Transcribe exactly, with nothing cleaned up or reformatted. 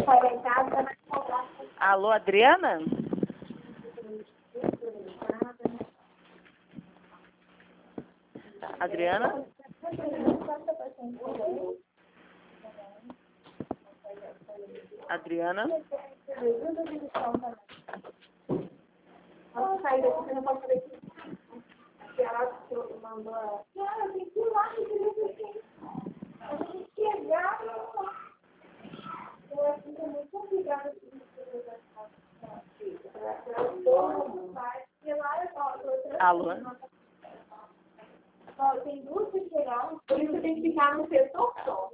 pai vai em casa, vai cobrar. Alô, Adriana? Adriana? Adriana? Vamos sair daqui, você não pode saber que ela mandou a... Cara, tem que ir lá, tem que ir lá. A gente chegar, eu acho que é muito complicado. Alô? Tem duas que chegar, por isso tem que ficar no setor só.